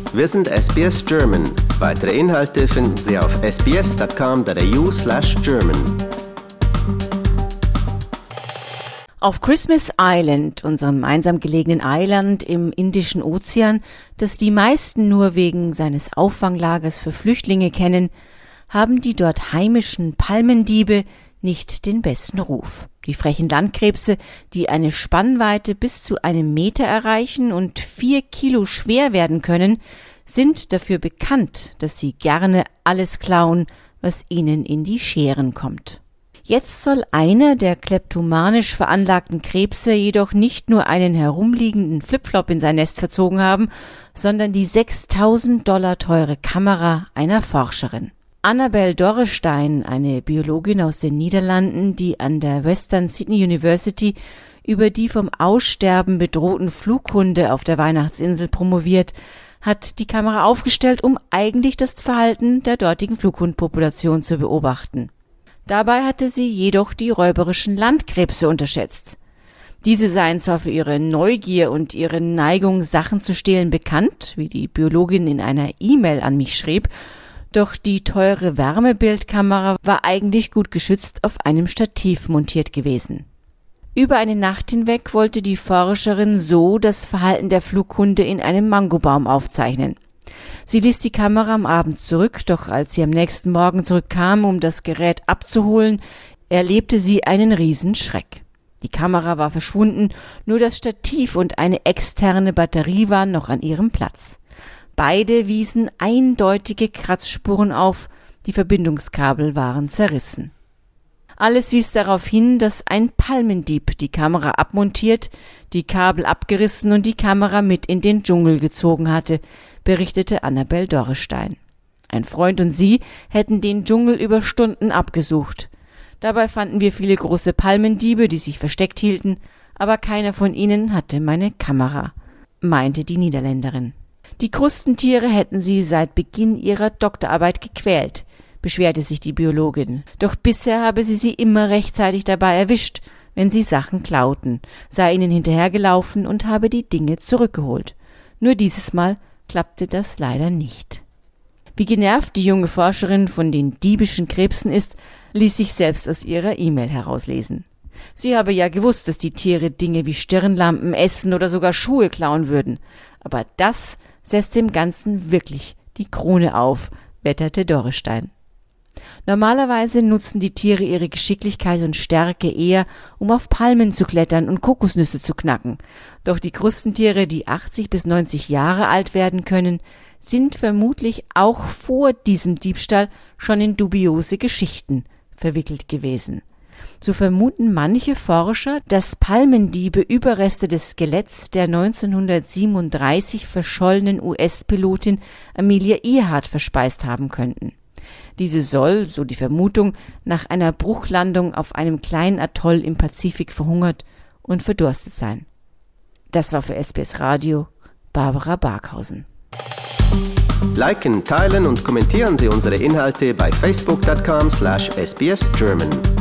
Wir sind SBS German. Weitere Inhalte finden Sie auf sbs.com.au/German. Auf Christmas Island, unserem einsam gelegenen Eiland im Indischen Ozean, das die meisten nur wegen seines Auffanglagers für Flüchtlinge kennen, haben die dort heimischen Palmendiebe nicht den besten Ruf. Die frechen Landkrebse, die eine Spannweite bis zu 1 Meter erreichen und 4 Kilo schwer werden können, sind dafür bekannt, dass sie gerne alles klauen, was ihnen in die Scheren kommt. Jetzt soll einer der kleptomanisch veranlagten Krebse jedoch nicht nur einen herumliegenden Flipflop in sein Nest verzogen haben, sondern die $6.000 teure Kamera einer Forscherin. Annabel Dorrestein, eine Biologin aus den Niederlanden, die an der Western Sydney University über die vom Aussterben bedrohten Flughunde auf der Weihnachtsinsel promoviert, hat die Kamera aufgestellt, um eigentlich das Verhalten der dortigen Flughundpopulation zu beobachten. Dabei hatte sie jedoch die räuberischen Landkrebse unterschätzt. Diese seien zwar für ihre Neugier und ihre Neigung, Sachen zu stehlen, bekannt, wie die Biologin in einer E-Mail an mich schrieb, doch die teure Wärmebildkamera war eigentlich gut geschützt auf einem Stativ montiert gewesen. Über eine Nacht hinweg wollte die Forscherin so das Verhalten der Flughunde in einem Mangobaum aufzeichnen. Sie ließ die Kamera am Abend zurück, doch als sie am nächsten Morgen zurückkam, um das Gerät abzuholen, erlebte sie einen Riesenschreck. Die Kamera war verschwunden, nur das Stativ und eine externe Batterie waren noch an ihrem Platz. Beide wiesen eindeutige Kratzspuren auf, die Verbindungskabel waren zerrissen. Alles wies darauf hin, dass ein Palmendieb die Kamera abmontiert, die Kabel abgerissen und die Kamera mit in den Dschungel gezogen hatte, berichtete Annabel Dorrestein. Ein Freund und sie hätten den Dschungel über Stunden abgesucht. Dabei fanden wir viele große Palmendiebe, die sich versteckt hielten, aber keiner von ihnen hatte meine Kamera, meinte die Niederländerin. Die Krustentiere hätten sie seit Beginn ihrer Doktorarbeit gequält, beschwerte sich die Biologin. Doch bisher habe sie immer rechtzeitig dabei erwischt, wenn sie Sachen klauten, sei ihnen hinterhergelaufen und habe die Dinge zurückgeholt. Nur dieses Mal klappte das leider nicht. Wie genervt die junge Forscherin von den diebischen Krebsen ist, ließ sich selbst aus ihrer E-Mail herauslesen. Sie habe ja gewusst, dass die Tiere Dinge wie Stirnlampen, Essen oder sogar Schuhe klauen würden. Aber das setzt dem Ganzen wirklich die Krone auf, wetterte Dorrestein. Normalerweise nutzen die Tiere ihre Geschicklichkeit und Stärke eher, um auf Palmen zu klettern und Kokosnüsse zu knacken. Doch die Krustentiere, die 80 bis 90 Jahre alt werden können, sind vermutlich auch vor diesem Diebstahl schon in dubiose Geschichten verwickelt gewesen. So vermuten manche Forscher, dass Palmendiebe Überreste des Skeletts der 1937 verschollenen US-Pilotin Amelia Earhart verspeist haben könnten. Diese soll, so die Vermutung, nach einer Bruchlandung auf einem kleinen Atoll im Pazifik verhungert und verdurstet sein. Das war für SBS Radio Barbara Barkhausen. Liken, teilen und kommentieren Sie unsere Inhalte bei facebook.com/sbsgerman.